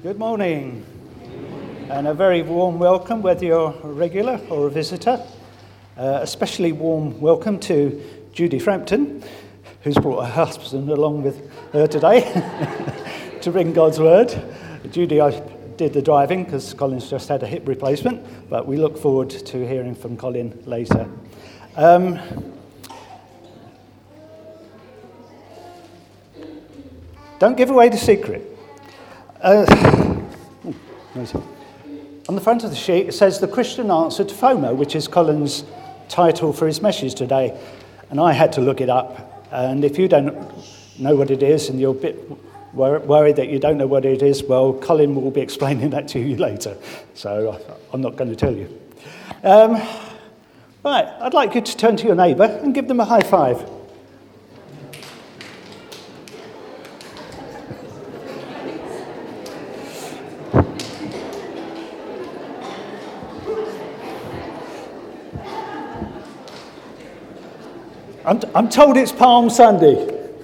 Good morning, and a very warm welcome, whether you're a regular or a visitor. Especially warm welcome to Judy Frampton, who's brought her husband along with her today to bring God's word. Judy, I did the driving because Colin's just had a hip replacement, but we look forward to hearing from Colin later. Don't give away the secret. On the front of the sheet, it says the Christian answer to FOMO, which is Colin's title for his message today. And I had to look it up. And if you don't know what it is and you're a bit worried that you don't know what it is, well, Colin will be explaining that to you later. So I'm not going to tell you. Right, I'd like you to turn to your neighbour and give them a high five. I'm told it's Palm Sunday.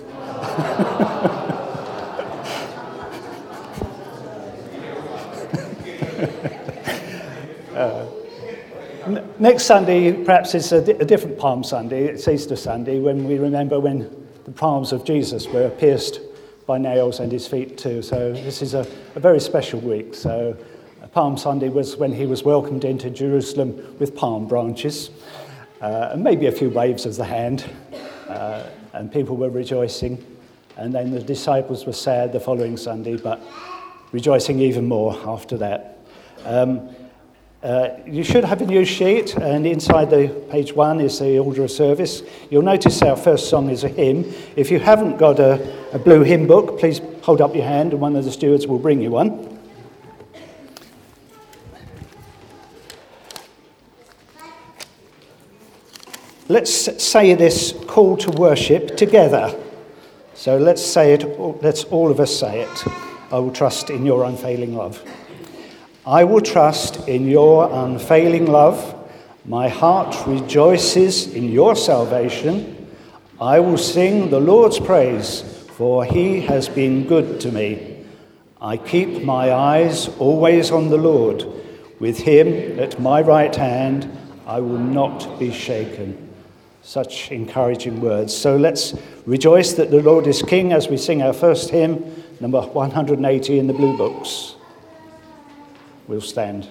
Next Sunday, perhaps it's a different Palm Sunday. It's Easter Sunday, when we remember when the palms of Jesus were pierced by nails and his feet too. So this is a very special week. So Palm Sunday was when he was welcomed into Jerusalem with palm branches. And maybe a few waves of the hand, and people were rejoicing. And then the disciples were sad the following Sunday, but rejoicing even more after that. You should have a new sheet, and inside the page 1 is the order of service. You'll notice our first song is a hymn. If you haven't got a blue hymn book, please hold up your hand, and one of the stewards will bring you one. Let's say this call to worship together. So let's say it, let's all of us say it. I will trust in your unfailing love. I will trust in your unfailing love. My heart rejoices in your salvation. I will sing the Lord's praise, for he has been good to me. I keep my eyes always on the Lord. With him at my right hand, I will not be shaken. Such encouraging words. So let's rejoice that the Lord is King as we sing our first hymn, number 180 in the blue books. We'll stand.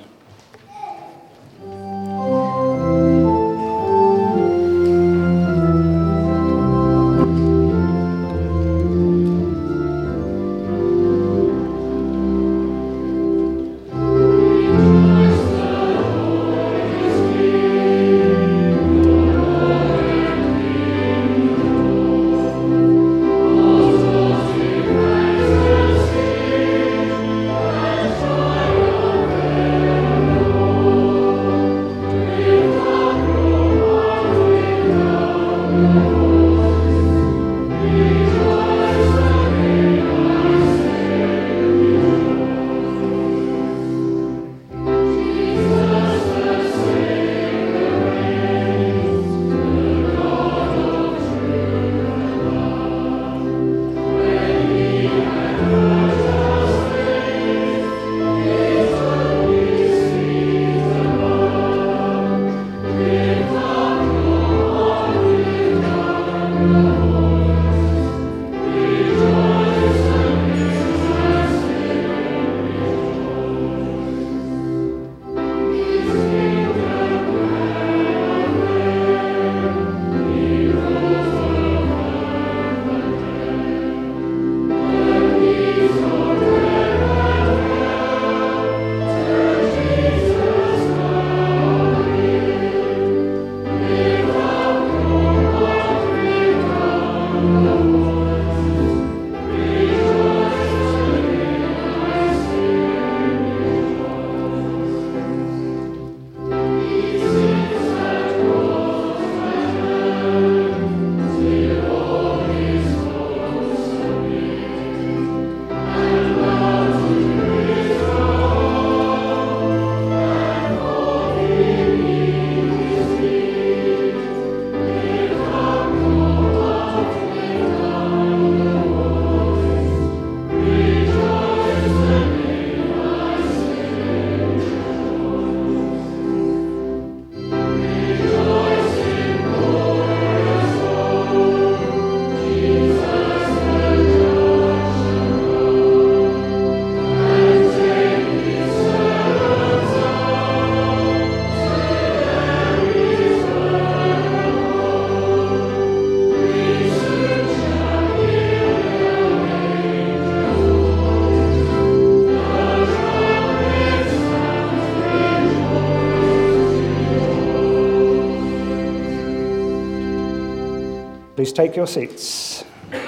Please take your seats.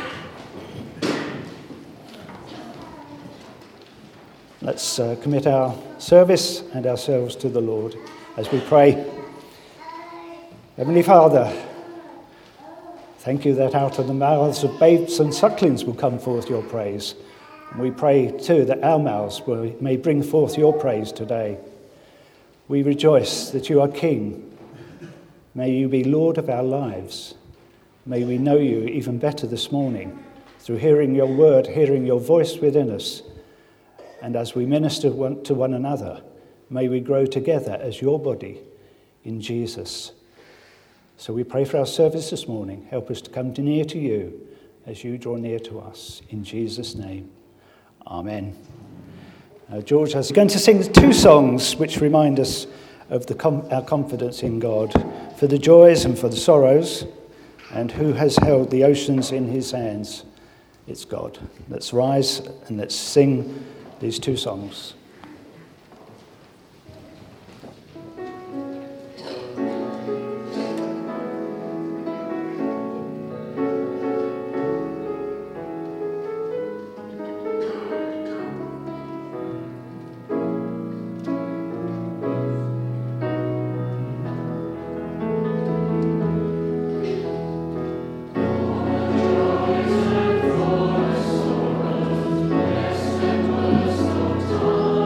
Let's commit our service and ourselves to the Lord as we pray. Heavenly Father, thank you that out of the mouths of babes and sucklings will come forth your praise. And we pray too that our mouths may bring forth your praise today. We rejoice that you are King. May you be Lord of our lives. May we know you even better this morning through hearing your word, hearing your voice within us. And as we minister to one another, may we grow together as your body in Jesus. So we pray for our service this morning. Help us to come near to you as you draw near to us. In Jesus' name, amen. Now, George is going to sing 2 songs which remind us of our confidence in God, for the joys and for the sorrows, and who has held the oceans in his hands. It's God. Let's rise and let's sing these 2 songs. Oh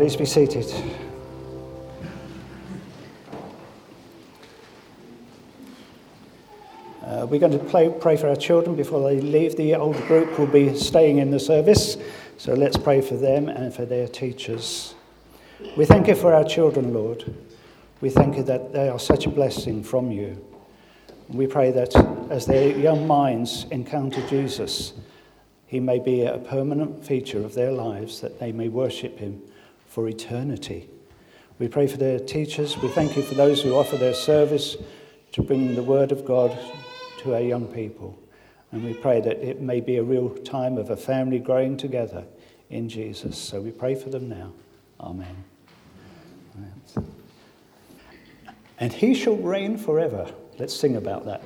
Please be seated. We're going to pray for our children before they leave. The older group will be staying in the service, so let's pray for them and for their teachers. We thank you for our children, Lord. We thank you that they are such a blessing from you. We pray that as their young minds encounter Jesus, he may be a permanent feature of their lives, that they may worship him for eternity. We pray for their teachers. We thank you for those who offer their service to bring the word of God to our young people. And we pray that it may be a real time of a family growing together in Jesus. So we pray for them now. Amen. And he shall reign forever. Let's sing about that.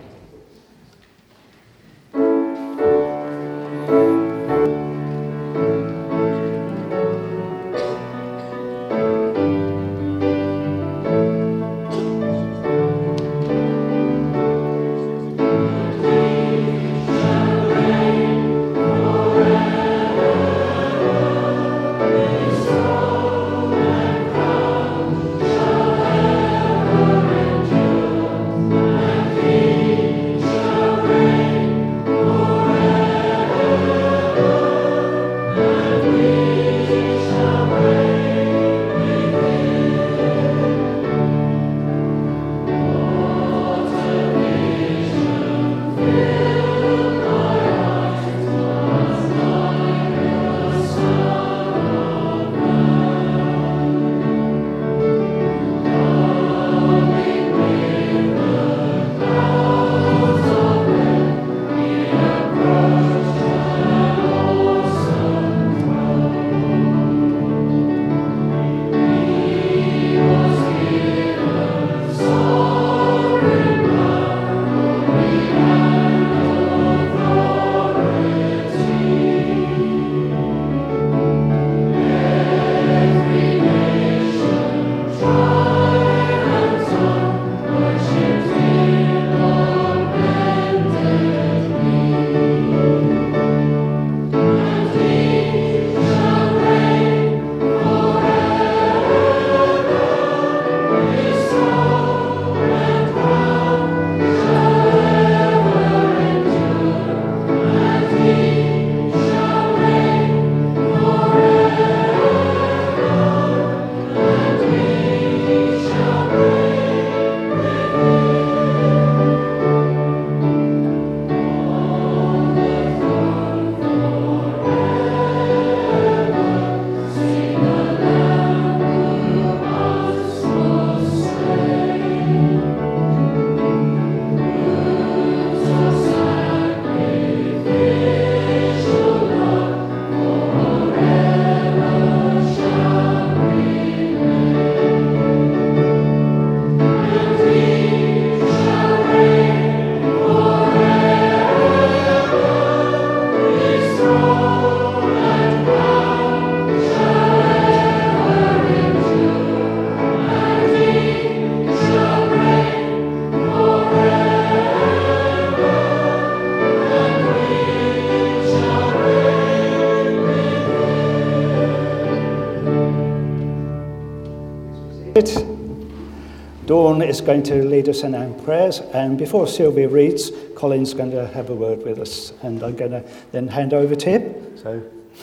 Dawn is going to lead us in our prayers, and before Sylvia reads, Colin's going to have a word with us, and I'm going to then hand over to him. So,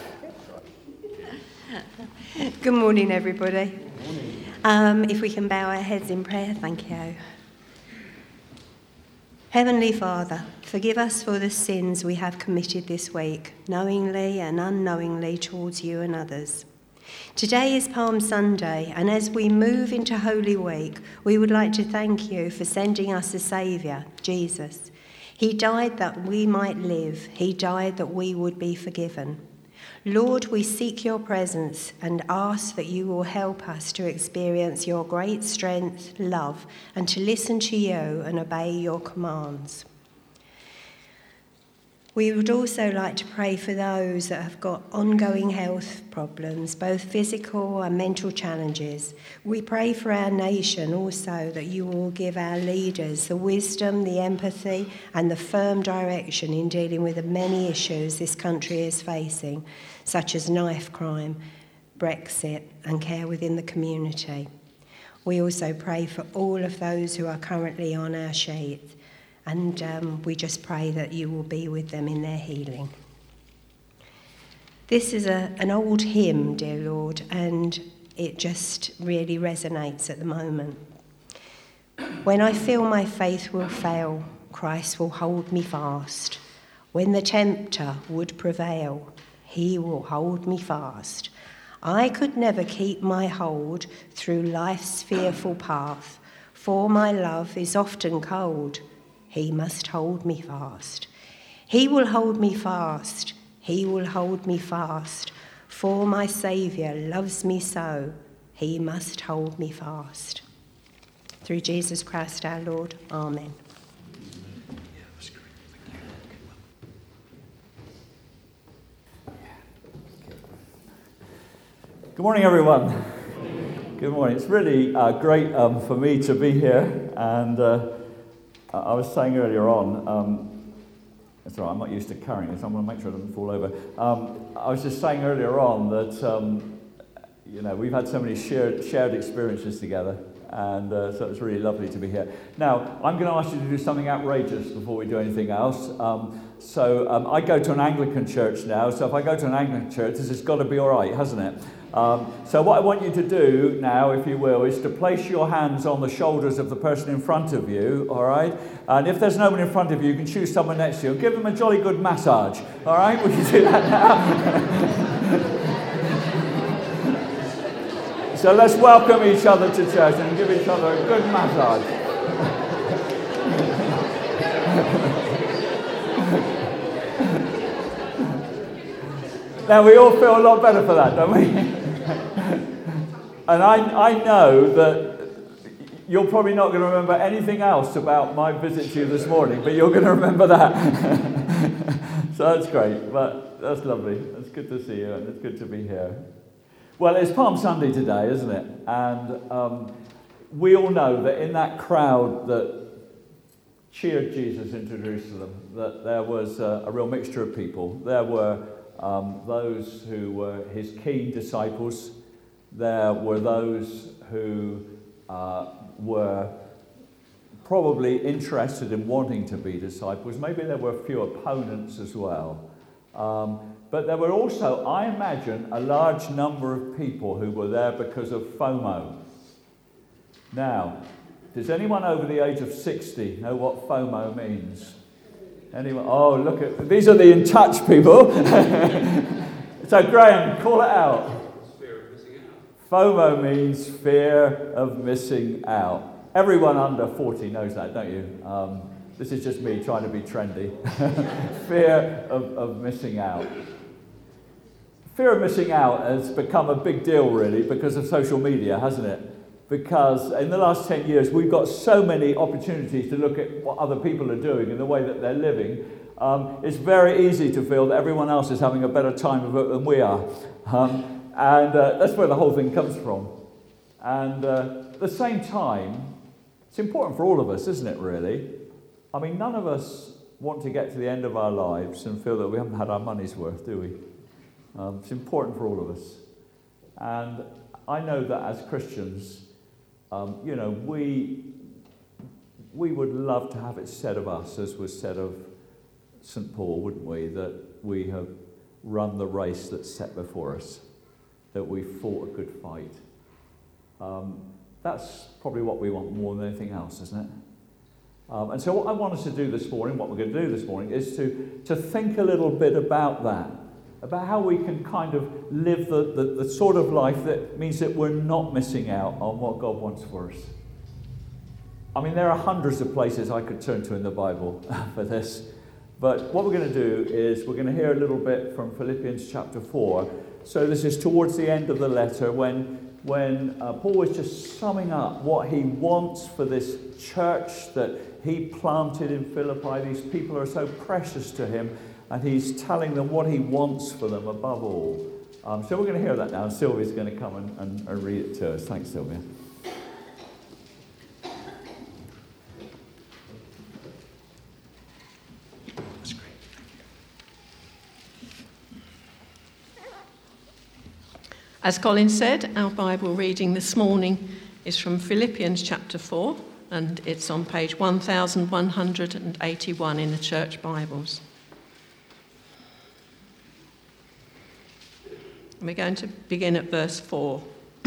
good morning, everybody. Good morning. If we can bow our heads in prayer, thank you. Heavenly Father, forgive us for the sins we have committed this week, knowingly and unknowingly towards you and others. Today is Palm Sunday, and as we move into Holy Week, we would like to thank you for sending us a Saviour, Jesus. He died that we might live. He died that we would be forgiven. Lord, we seek your presence and ask that you will help us to experience your great strength, love, and to listen to you and obey your commands. We would also like to pray for those that have got ongoing health problems, both physical and mental challenges. We pray for our nation also that you will give our leaders the wisdom, the empathy, and the firm direction in dealing with the many issues this country is facing, such as knife crime, Brexit and care within the community. We also pray for all of those who are currently on our sheet, and we just pray that you will be with them in their healing. This is an old hymn, dear Lord, and it just really resonates at the moment. When I feel my faith will fail, Christ will hold me fast. When the tempter would prevail, he will hold me fast. I could never keep my hold through life's fearful path, for my love is often cold. He must hold me fast. He will hold me fast. He will hold me fast. For my Saviour loves me so. He must hold me fast. Through Jesus Christ our Lord. Amen. Good morning, everyone. Good morning. It's really great for me to be here. And I was saying earlier on, it's all right, I'm not used to carrying this. I'm going to make sure it doesn't fall over. I was just saying earlier on that, we've had so many shared experiences together. And so it's really lovely to be here. Now, I'm going to ask you to do something outrageous before we do anything else. I go to an Anglican church now. So if I go to an Anglican church, this has got to be all right, hasn't it? So what I want you to do now, if you will, is to place your hands on the shoulders of the person in front of you, all right? And if there's no one in front of you, you can choose someone next to you and give them a jolly good massage, all right? Will you do that now? So let's welcome each other to church and give each other a good massage. Now we all feel a lot better for that, don't we? And I know that you're probably not going to remember anything else about my visit to you this morning, but you're going to remember that. So that's great, but that's lovely. It's good to see you and it's good to be here. Well, it's Palm Sunday today, isn't it? And we all know that in that crowd that cheered Jesus into Jerusalem, that there was a real mixture of people. There were those who were his keen disciples. There were those who were probably interested in wanting to be disciples. Maybe there were a few opponents as well. But there were also, I imagine, a large number of people who were there because of FOMO. Now, does anyone over the age of 60 know what FOMO means? Anyone? Oh, look at these are the in touch people. So Graham, call it out. Fear of missing out. FOMO means fear of missing out. Everyone under 40 knows that, don't you? This is just me trying to be trendy. Fear of missing out. Fear of missing out has become a big deal, really, because of social media, hasn't it? Because in the last 10 years, we've got so many opportunities to look at what other people are doing and the way that they're living. It's very easy to feel that everyone else is having a better time of it than we are. And that's where the whole thing comes from. And at the same time, it's important for all of us, isn't it, really? I mean, none of us want to get to the end of our lives and feel that we haven't had our money's worth, do we? It's important for all of us. And I know that as Christians, we would love to have it said of us, as was said of St. Paul, wouldn't we? That we have run the race that's set before us, that we fought a good fight. That's probably what we want more than anything else, isn't it? And so what I want us to do this morning, what we're going to do this morning, is to think a little bit about that, about how we can kind of live the sort of life that means that we're not missing out on what God wants for us. I mean, there are hundreds of places I could turn to in the Bible for this, but what we're going to do is we're going to hear a little bit from Philippians chapter 4. So this is towards the end of the letter when Paul is just summing up what he wants for this church that he planted in Philippi. These people are so precious to him, and he's telling them what he wants for them above all. So we're going to hear that now, and Sylvia's going to come and read it to us. Thanks, Sylvia. As Colin said, our Bible reading this morning is from Philippians chapter 4, and it's on page 1181 in the Church Bibles. And we're going to begin at verse 4.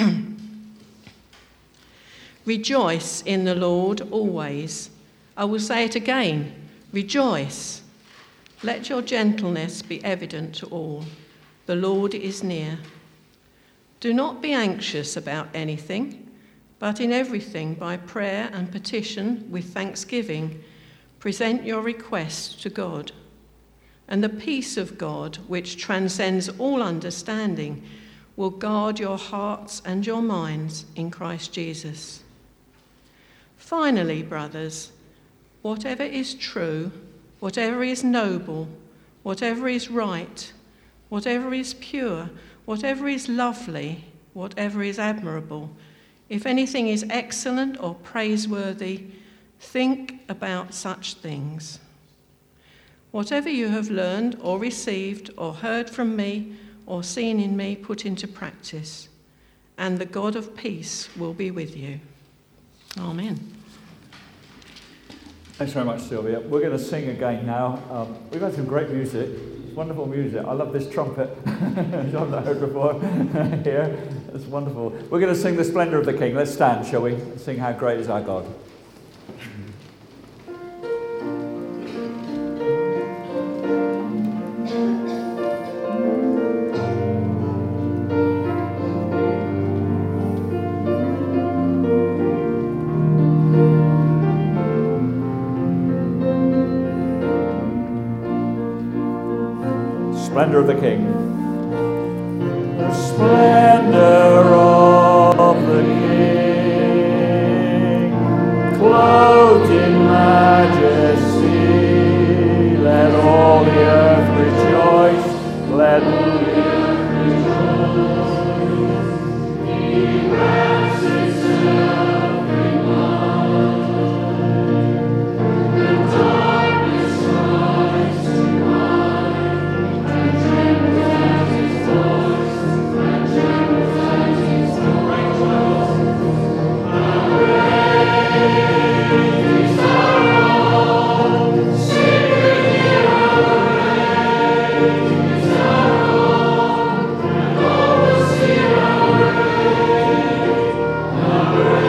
Rejoice in the Lord always. I will say it again, rejoice. Let your gentleness be evident to all. The Lord is near. Do not be anxious about anything, but in everything by prayer and petition with thanksgiving, present your requests to God. And the peace of God, which transcends all understanding, will guard your hearts and your minds in Christ Jesus. Finally, brothers, whatever is true, whatever is noble, whatever is right, whatever is pure, whatever is lovely, whatever is admirable, if anything is excellent or praiseworthy, think about such things. Whatever you have learned or received or heard from me or seen in me, put into practice, and the God of peace will be with you. Amen. Thanks very much, Sylvia. We're going to sing again now. We've had some great music, wonderful music. I love this trumpet, which I've not heard before here. It's wonderful. We're going to sing The Splendour of the King. Let's stand, shall we? Sing How Great Is Our God. Splendour of the King. The splendour of the King, clothed in majesty, let all the earth rejoice, let all the earth rejoice. He wraps himself in light, the darkness tries to Amen.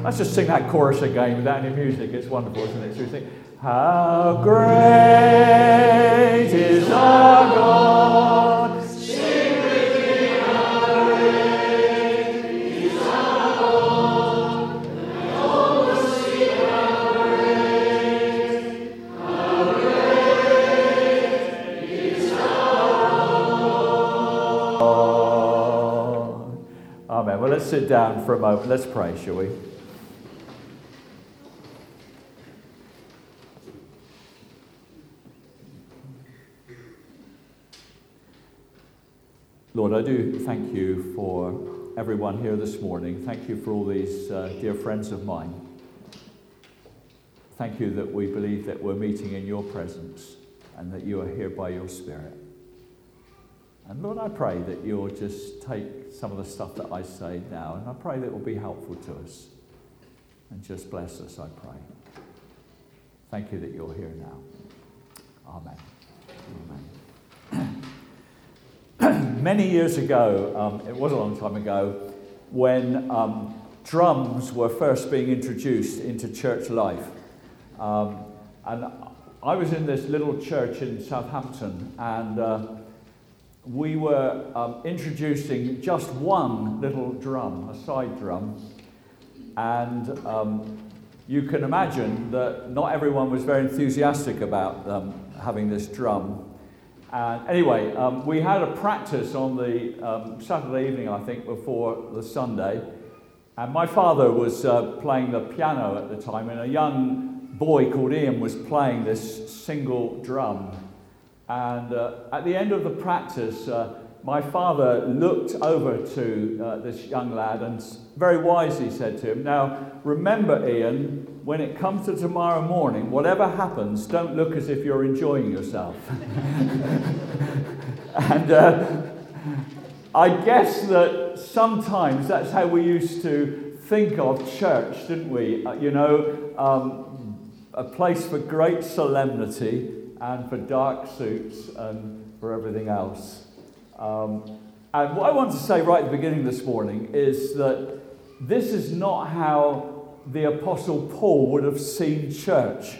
Let's just sing that chorus again without any music. It's wonderful, isn't it? So we sing, how great is our God. Sing with me, how great is our God. And all will see how great is our God. Amen. Well, let's sit down for a moment. Let's pray, shall we? Lord, I do thank you for everyone here this morning. Thank you for all these dear friends of mine. Thank you that we believe that we're meeting in your presence and that you are here by your Spirit. And Lord, I pray that you'll just take some of the stuff that I say now, and I pray that it will be helpful to us. And just bless us, I pray. Thank you that you're here now. Amen. Amen. Many years ago, it was a long time ago, when drums were first being introduced into church life. And I was in this little church in Southampton, and we were introducing just one little drum, a side drum. And you can imagine that not everyone was very enthusiastic about having this drum. Anyway, we had a practice on the Saturday evening, I think, before the Sunday. And my father was playing the piano at the time, and a young boy called Ian was playing this single drum. And at the end of the practice, my father looked over to this young lad and very wisely said to him, "Now, remember, Ian, when it comes to tomorrow morning, whatever happens, don't look as if you're enjoying yourself." And I guess that sometimes that's how we used to think of church, didn't we? A place for great solemnity and for dark suits and for everything else. And what I want to say right at the beginning this morning is that this is not how the Apostle Paul would have seen church.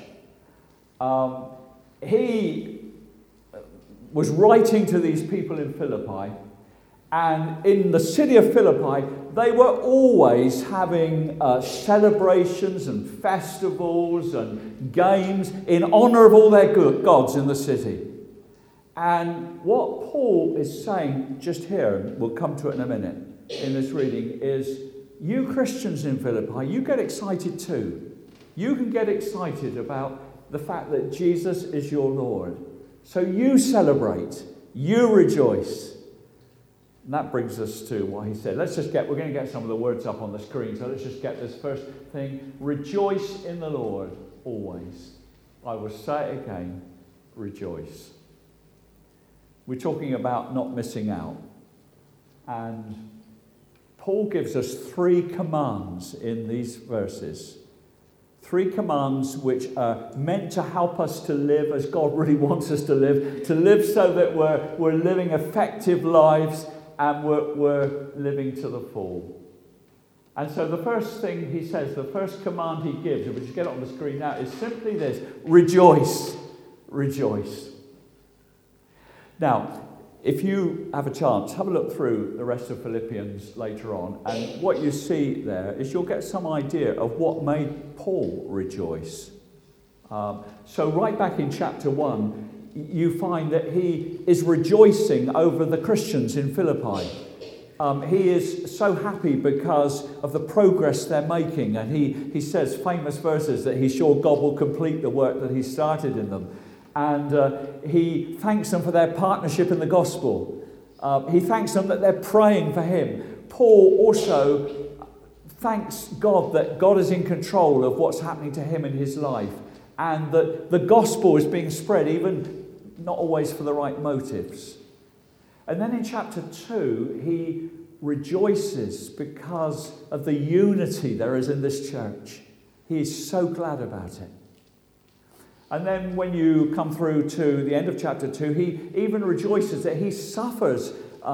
He was writing to these people in Philippi, and in the city of Philippi, they were always having celebrations and festivals and games in honor of all their gods in the city. And what Paul is saying just here, and we'll come to it in a minute in this reading, is you Christians in Philippi, you get excited too. You can get excited about the fact that Jesus is your Lord. So you celebrate, you rejoice. And that brings us to what he said. We're going to get some of the words up on the screen, so let's just get this first thing. Rejoice in the Lord always. I will say it again, rejoice. We're talking about not missing out. And Paul gives us 3 commands in these verses. 3 commands which are meant to help us to live as God really wants us to live so that we're living effective lives and we're living to the full. And so the first thing he says, the first command he gives, if we just get it on the screen now, is simply this: rejoice, rejoice. Now, if you have a chance, have a look through the rest of Philippians later on, and what you see there is you'll get some idea of what made Paul rejoice. So right back in chapter 1, you find that he is rejoicing over the Christians in Philippi. He is so happy because of the progress they're making, and he says famous verses that he's sure God will complete the work that he started in them. And he thanks them for their partnership in the gospel. He thanks them that they're praying for him. Paul also thanks God that God is in control of what's happening to him in his life, and that the gospel is being spread, even not always for the right motives. And then in chapter 2, he rejoices because of the unity there is in this church. He is so glad about it. And then when you come through to the end of chapter 2, he even rejoices that he suffers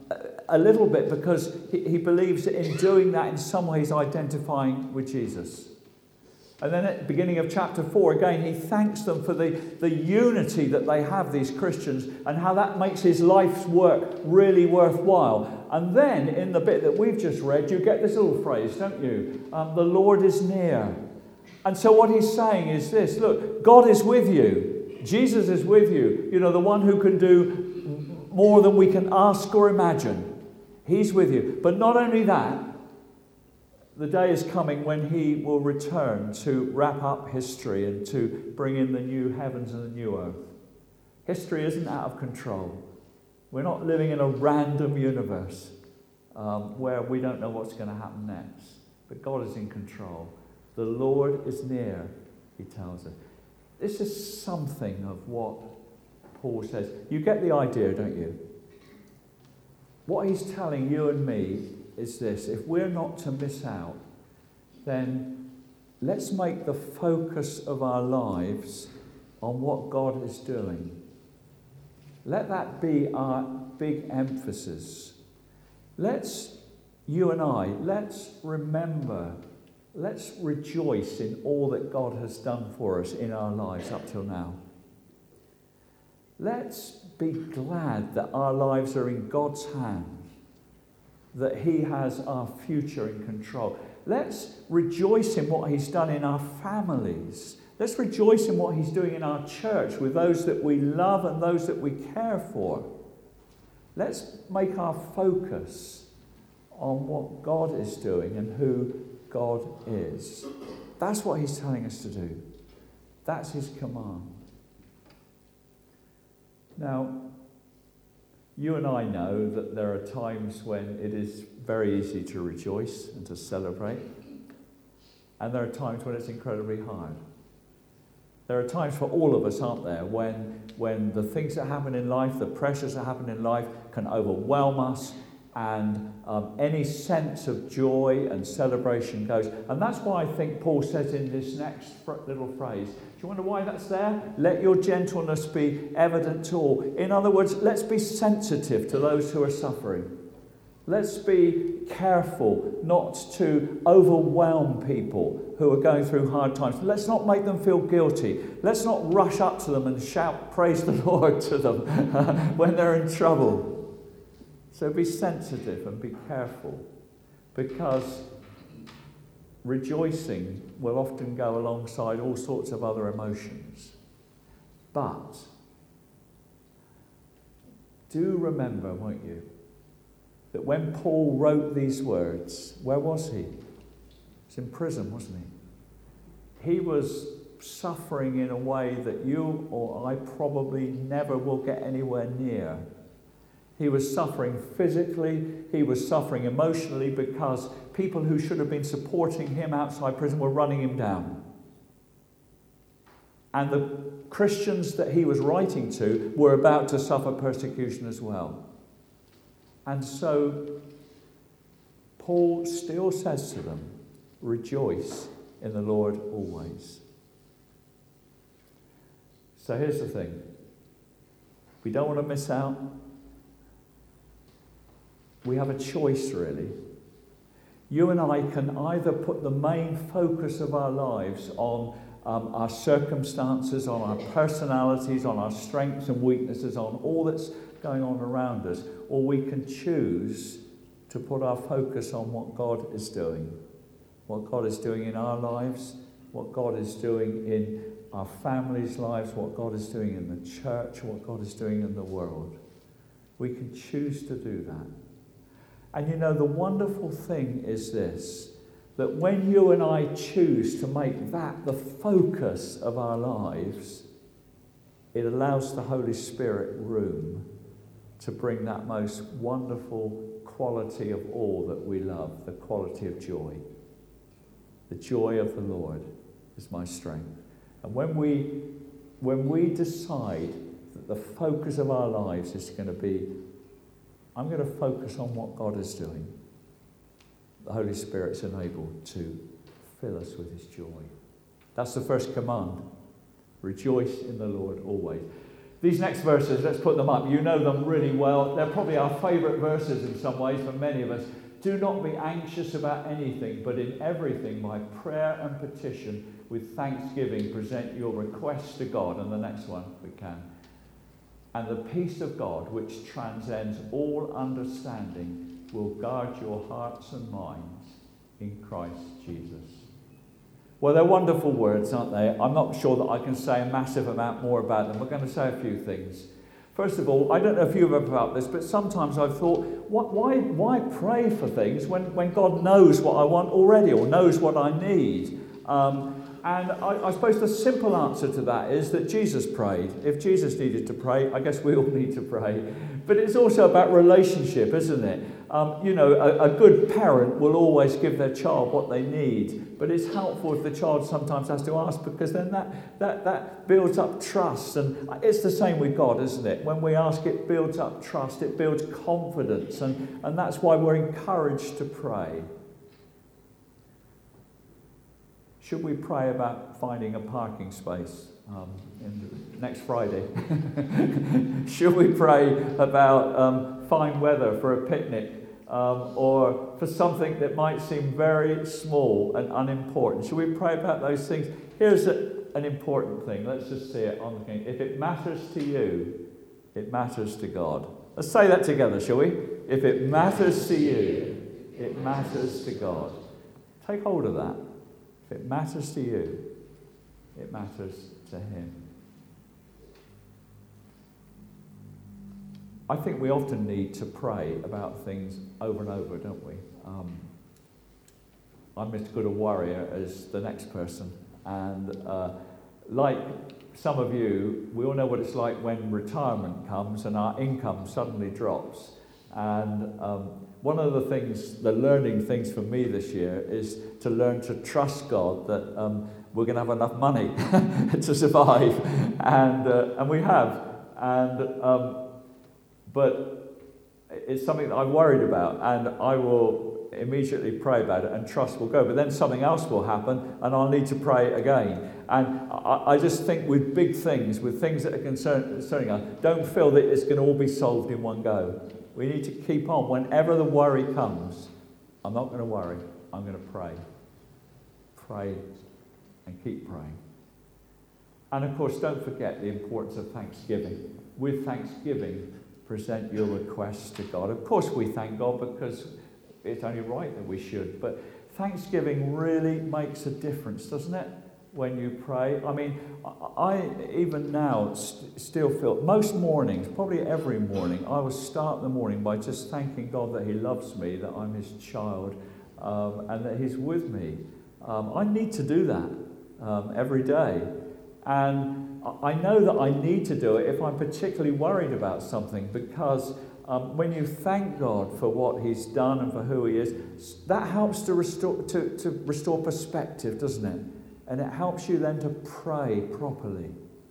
a little bit because he believes that in doing that, in some ways identifying with Jesus. And then at the beginning of chapter 4, again, he thanks them for the unity that they have, these Christians, and how that makes his life's work really worthwhile. And then, in the bit that we've just read, you get this little phrase, don't you? The Lord is near. And so what he's saying is this, look, God is with you. Jesus is with you. You know, the one who can do more than we can ask or imagine. He's with you. But not only that, the day is coming when he will return to wrap up history and to bring in the new heavens and the new earth. History isn't out of control. We're not living in a random universe where we don't know what's going to happen next. But God is in control. The Lord is near, he tells us. This is something of what Paul says. You get the idea, don't you? What he's telling you and me is this: if we're not to miss out, then let's make the focus of our lives on what God is doing. Let that be our big emphasis. You and I, let's remember, let's rejoice in all that God has done for us in our lives up till now. Let's be glad that our lives are in God's hands, that he has our future in control. Let's rejoice in what he's done in our families. Let's rejoice in what he's doing in our church with those that we love and those that we care for. Let's make our focus on what God is doing and who God is. That's what he's telling us to do. That's his command. Now, you and I know that there are times when it is very easy to rejoice and to celebrate. And there are times when it's incredibly hard. There are times for all of us, aren't there, when the things that happen in life, the pressures that happen in life can overwhelm us, and any sense of joy and celebration goes. And that's why I think Paul says in this next little phrase, do you wonder why that's there? Let your gentleness be evident to all. In other words, let's be sensitive to those who are suffering. Let's be careful not to overwhelm people who are going through hard times. Let's not make them feel guilty. Let's not rush up to them and shout praise the Lord to them when they're in trouble. So be sensitive and be careful, because rejoicing will often go alongside all sorts of other emotions. But do remember, won't you, that when Paul wrote these words, where was he? He was in prison, wasn't he? He was suffering in a way that you or I probably never will get anywhere near. He was suffering physically, he was suffering emotionally, because people who should have been supporting him outside prison were running him down. And the Christians that he was writing to were about to suffer persecution as well. And so Paul still says to them, rejoice in the Lord always. So here's the thing. We don't want to miss out. We have a choice, really. You and I can either put the main focus of our lives on our circumstances, on our personalities, on our strengths and weaknesses, on all that's going on around us, or we can choose to put our focus on what God is doing. What God is doing in our lives, what God is doing in our families' lives, what God is doing in the church, what God is doing in the world. We can choose to do that. And you know, the wonderful thing is this, that when you and I choose to make that the focus of our lives, it allows the Holy Spirit room to bring that most wonderful quality of all that we love, the quality of joy. The joy of the Lord is my strength. And when we decide that the focus of our lives is going to be, I'm going to focus on what God is doing, the Holy Spirit's enabled to fill us with his joy. That's the first command. Rejoice in the Lord always. These next verses, let's put them up. You know them really well. They're probably our favourite verses in some ways for many of us. Do not be anxious about anything, but in everything, by prayer and petition, with thanksgiving, present your requests to God. And the next one, we can. And the peace of God, which transcends all understanding, will guard your hearts and minds in Christ Jesus. Well, they're wonderful words, aren't they? I'm not sure that I can say a massive amount more about them. We're going to say a few things. First of all, I don't know if you've ever felt this, but sometimes I've thought, why pray for things when God knows what I want already or knows what I need? And I suppose the simple answer to that is that Jesus prayed. If Jesus needed to pray, I guess we all need to pray. But it's also about relationship, isn't it? A good parent will always give their child what they need. But it's helpful if the child sometimes has to ask, because then that builds up trust. And it's the same with God, isn't it? When we ask, it builds up trust, it builds confidence. And that's why we're encouraged to pray. Should we pray about finding a parking space next Friday? Should we pray about fine weather for a picnic or for something that might seem very small and unimportant? Should we pray about those things? Here's an important thing. Let's just see it on the screen. If it matters to you, it matters to God. Let's say that together, shall we? If it matters to you, it matters to God. Take hold of that. If it matters to you, it matters to Him. I think we often need to pray about things over and over, don't we? I'm as good a worrier as the next person. And like some of you, we all know what it's like when retirement comes and our income suddenly drops. And one of the learning things for me this year is to learn to trust God that we're going to have enough money to survive, and we have. But it's something that I'm worried about, and I will immediately pray about it, and trust will go. But then something else will happen, and I'll need to pray again. And I just think with big things, with things that are concerning us, don't feel that it's going to all be solved in one go. We need to keep on. Whenever the worry comes, I'm not going to worry. I'm going to pray. Pray and keep praying. And of course, don't forget the importance of thanksgiving. With thanksgiving, present your requests to God. Of course, we thank God because it's only right that we should. But thanksgiving really makes a difference, doesn't it? When you pray. I mean, I even now still feel, most mornings, probably every morning, I will start the morning by just thanking God that He loves me, that I'm His child, and that He's with me. I need to do that every day. And I know that I need to do it if I'm particularly worried about something, because when you thank God for what He's done and for who He is, that helps to restore perspective, doesn't it? And it helps you then to pray properly.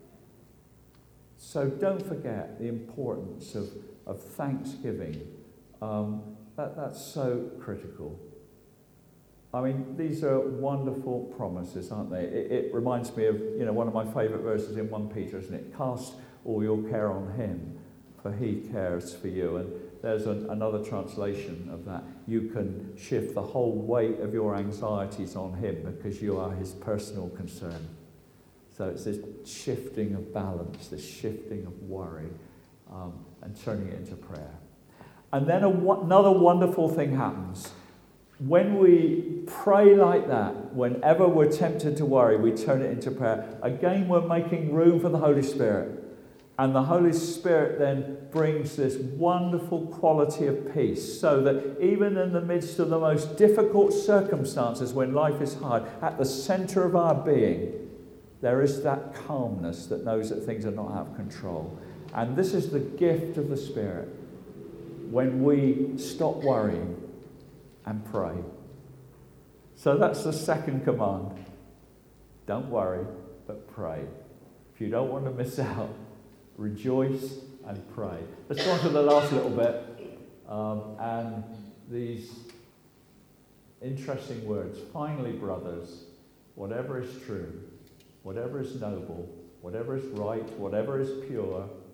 So don't forget the importance of thanksgiving. That's so critical. I mean, these are wonderful promises, aren't they? It reminds me of, one of my favourite verses in 1 Peter, isn't it? Cast all your care on Him, for He cares for you. And there's another translation of that. You can shift the whole weight of your anxieties on Him because you are His personal concern. So it's this shifting of balance, this shifting of worry, and turning it into prayer. And then another wonderful thing happens. When we pray like that, whenever we're tempted to worry, we turn it into prayer. Again, we're making room for the Holy Spirit. And the Holy Spirit then brings this wonderful quality of peace, so that even in the midst of the most difficult circumstances, when life is hard, at the centre of our being, there is that calmness that knows that things are not out of control. And this is the gift of the Spirit when we stop worrying and pray. So that's the second command. Don't worry, but pray. If you don't want to miss out, rejoice and pray. Let's go on to the last little bit. And these interesting words. Finally, brothers, whatever is true, whatever is noble, whatever is right, whatever is pure,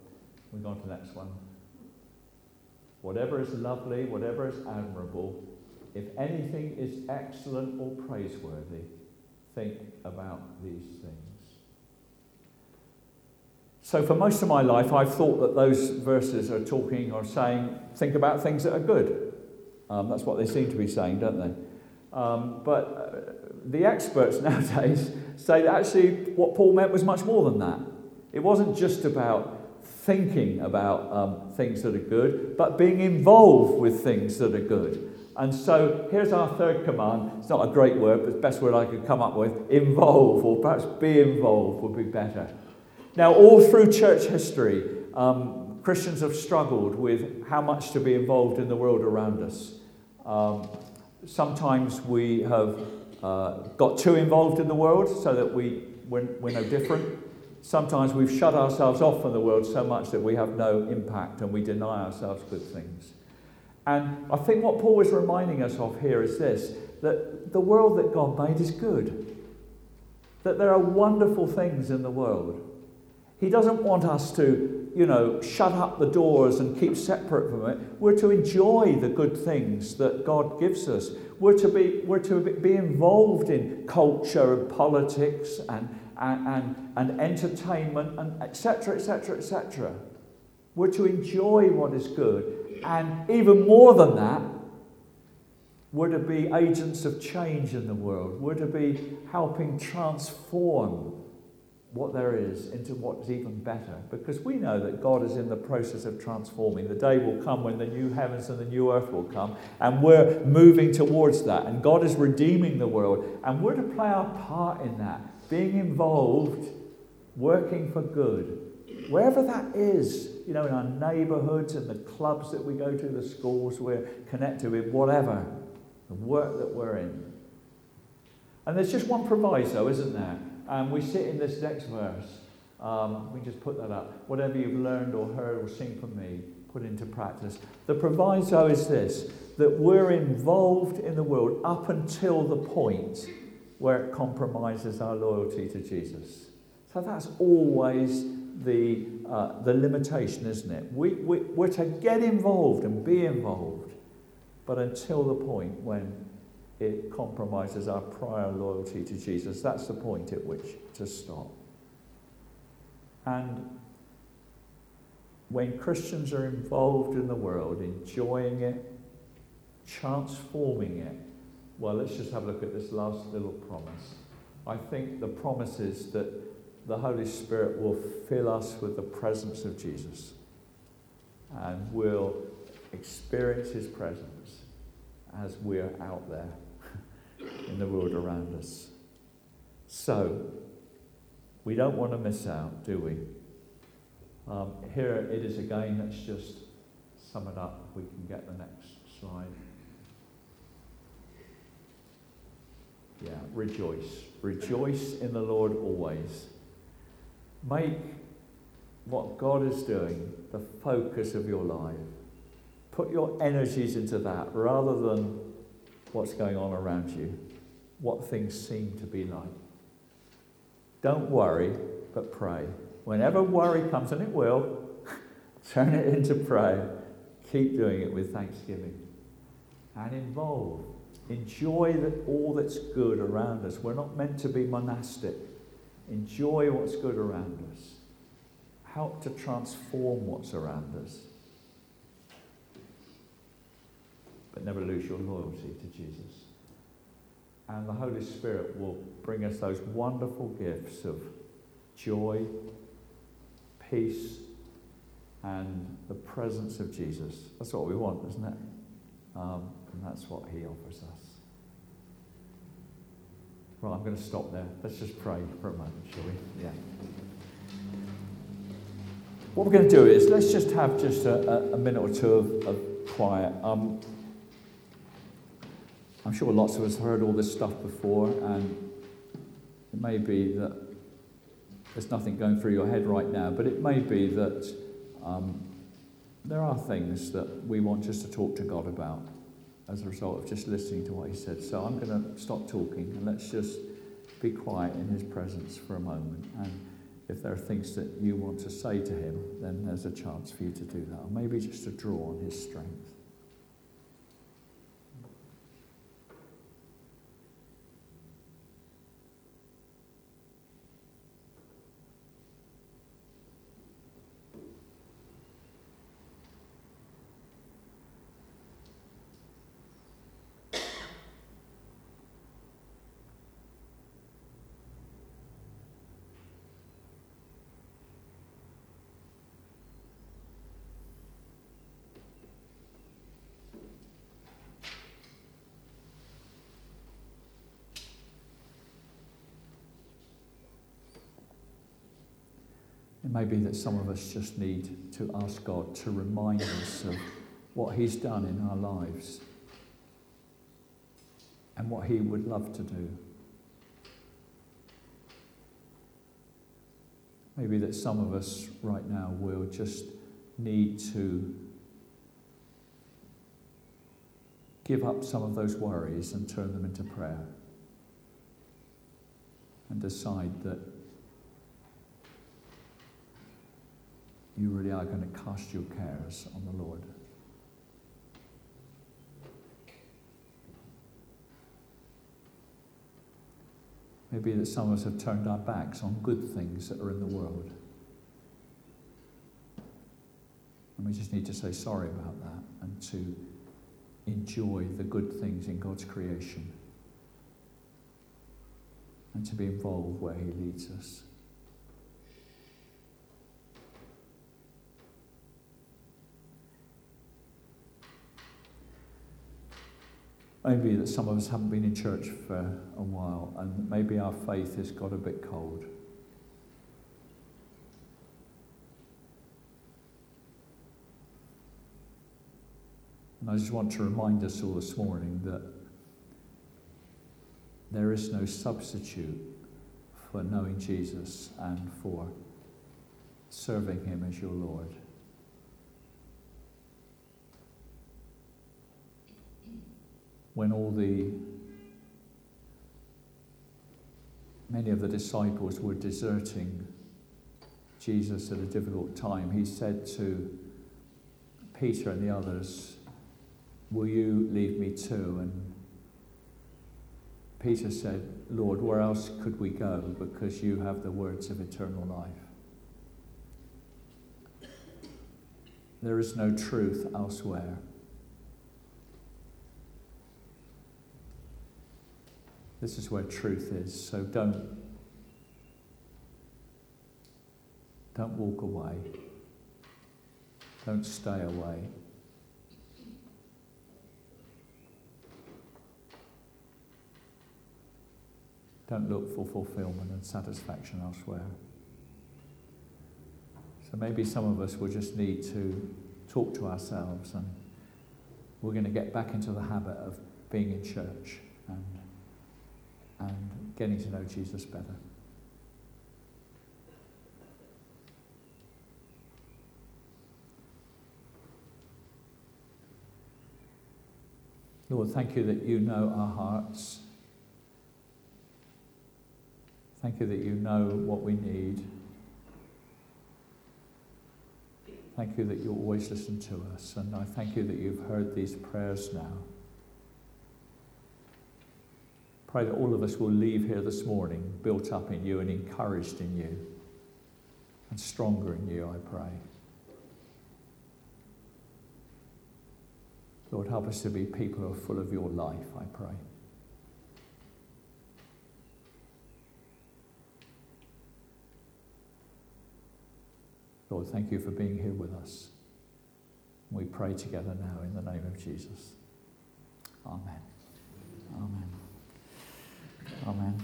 We go on to the next one. Whatever is lovely, whatever is admirable, if anything is excellent or praiseworthy, think about these things. So for most of my life, I've thought that those verses are talking or saying, think about things that are good. That's what they seem to be saying, don't they? But the experts nowadays say that actually what Paul meant was much more than that. It wasn't just about thinking about things that are good, but being involved with things that are good. And so here's our third command. It's not a great word, but it's the best word I could come up with. Involve, or perhaps be involved would be better. Now, all through church history, Christians have struggled with how much to be involved in the world around us. Sometimes we have got too involved in the world so that we're no different. Sometimes we've shut ourselves off from the world so much that we have no impact and we deny ourselves good things. And I think what Paul is reminding us of here is this, that the world that God made is good. That there are wonderful things in the world. He doesn't want us to, shut up the doors and keep separate from it. We're to enjoy the good things that God gives us. We're to be involved in culture and politics and entertainment and etc., etc., etc. We're to enjoy what is good. And even more than that, we're to be agents of change in the world. We're to be helping transform what there is into what is even better. Because we know that God is in the process of transforming. The day will come when the new heavens and the new earth will come. And we're moving towards that. And God is redeeming the world. And we're to play our part in that. Being involved, working for good. Wherever that is, in our neighbourhoods and the clubs that we go to, the schools we're connected with, whatever, the work that we're in. And there's just one proviso, isn't there? And we see it in this next verse. We just put that up. Whatever you've learned or heard or seen from me, put into practice. The proviso is this, that we're involved in the world up until the point where it compromises our loyalty to Jesus. So that's always the limitation, isn't it? We're to get involved and be involved, but until the point when it compromises our prior loyalty to Jesus, that's the point at which to stop. And when Christians are involved in the world, enjoying it, transforming it, well, let's just have a look at this last little promise. I think the promise is that the Holy Spirit will fill us with the presence of Jesus and we'll experience his presence as we're out there in the world around us. So, we don't want to miss out, do we? Here it is again. Let's just sum it up. We can get the next slide. Yeah, rejoice. Rejoice in the Lord always. Make what God is doing the focus of your life. Put your energies into that rather than what's going on around you, what things seem to be like. Don't worry, but pray. Whenever worry comes, and it will, turn it into prayer. Keep doing it with thanksgiving. And involve. Enjoy all that's good around us. We're not meant to be monastic. Enjoy what's good around us. Help to transform what's around us. But never lose your loyalty to Jesus. And the Holy Spirit will bring us those wonderful gifts of joy, peace, and the presence of Jesus. That's what we want, isn't it? And that's what he offers us. Right, I'm going to stop there. Let's just pray for a moment, shall we? Yeah. What we're going to do is, let's just have just a minute or two of quiet. I'm sure lots of us have heard all this stuff before, and it may be that there's nothing going through your head right now, but it may be that there are things that we want just to talk to God about as a result of just listening to what he said. So I'm going to stop talking and let's just be quiet in his presence for a moment. And if there are things that you want to say to him, then there's a chance for you to do that. Or maybe just to draw on his strength. It may be that some of us just need to ask God to remind us of what he's done in our lives and what he would love to do. Maybe that some of us right now will just need to give up some of those worries and turn them into prayer and decide that you really are going to cast your cares on the Lord. Maybe that some of us have turned our backs on good things that are in the world. And we just need to say sorry about that and to enjoy the good things in God's creation and to be involved where he leads us. Maybe that some of us haven't been in church for a while and maybe our faith has got a bit cold. And I just want to remind us all this morning that there is no substitute for knowing Jesus and for serving him as your Lord. When many of the disciples were deserting Jesus at a difficult time, he said to Peter and the others, "Will you leave me too?" And Peter said, "Lord, where else could we go? Because you have the words of eternal life. There is no truth elsewhere." This is where truth is, so don't walk away. Don't stay away. Don't look for fulfillment and satisfaction elsewhere. So maybe some of us will just need to talk to ourselves, and we're going to get back into the habit of being in church and getting to know Jesus better. Lord, thank you that you know our hearts. Thank you that you know what we need. Thank you that you always listen to us. And I thank you that you've heard these prayers now. Pray that all of us will leave here this morning built up in you and encouraged in you and stronger in you, I pray. Lord, help us to be people who are full of your life, I pray. Lord, thank you for being here with us. We pray together now in the name of Jesus. Amen. Amen. Amen.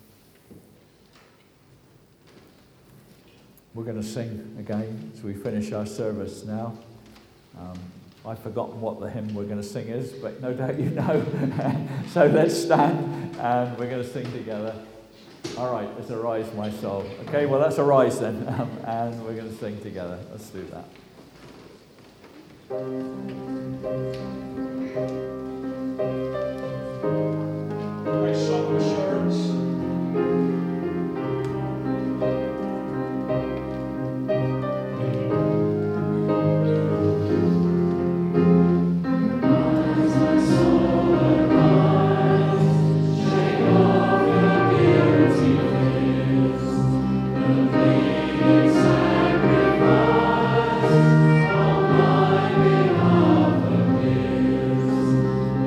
We're going to sing again as we finish our service now. I've forgotten what the hymn we're going to sing is, but no doubt you know. So let's stand and we're going to sing together. All right, let's arise, my soul. Okay, well, let's arise then, and we're going to sing together. Let's do that. My song assurance.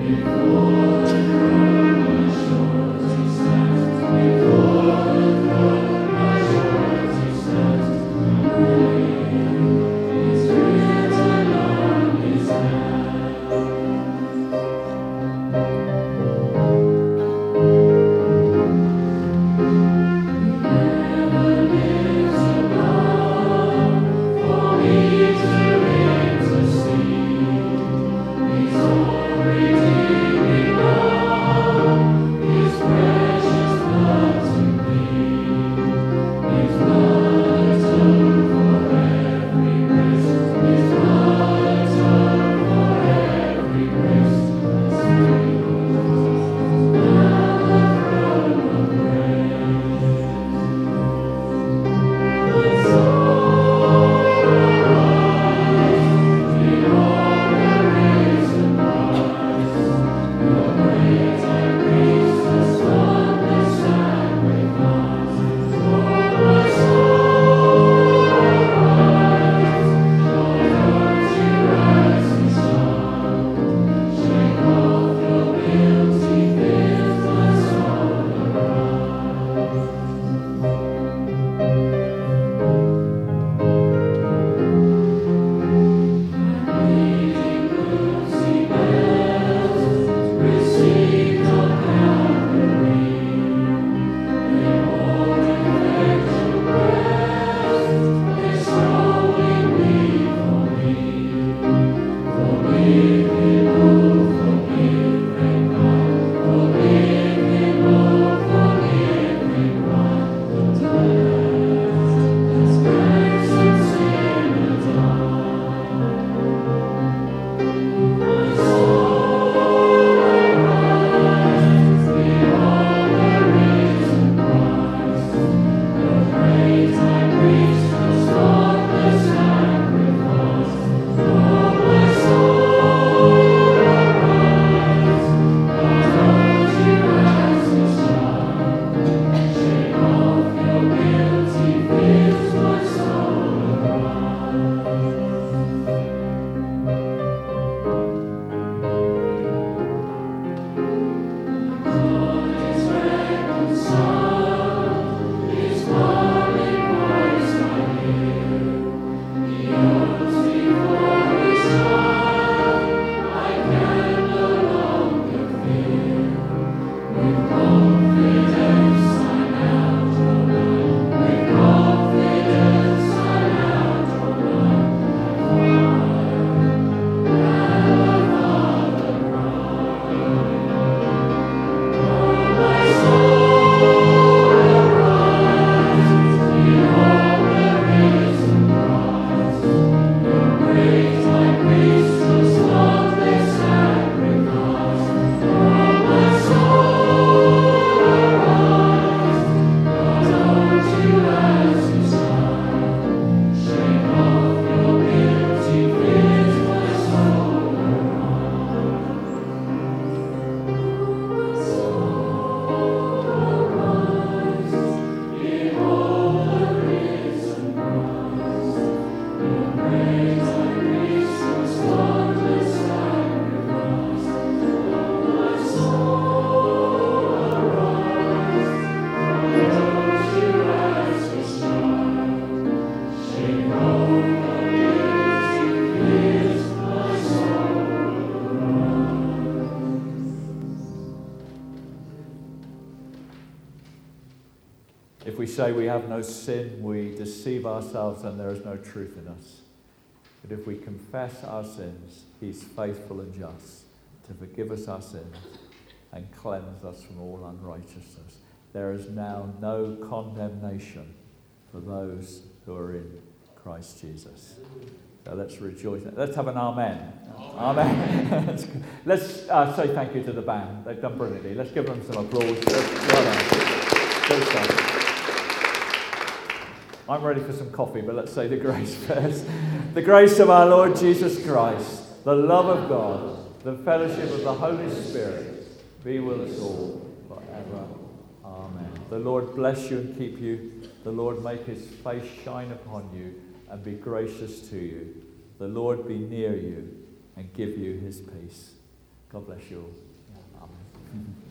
If we say we have no sin, we deceive ourselves and there is no truth in us. But if we confess our sins, he's faithful and just to forgive us our sins and cleanse us from all unrighteousness. There is now no condemnation for those who are in Christ Jesus. So let's rejoice. Let's have an amen. Amen. Let's say thank you to the band. They've done brilliantly. Let's give them some applause. Well done. Good stuff. I'm ready for some coffee, but let's say the grace first. The grace of our Lord Jesus Christ, the love of God, the fellowship of the Holy Spirit be with us all forever. Amen. The Lord bless you and keep you. The Lord make his face shine upon you and be gracious to you. The Lord be near you and give you his peace. God bless you all. Yeah, amen.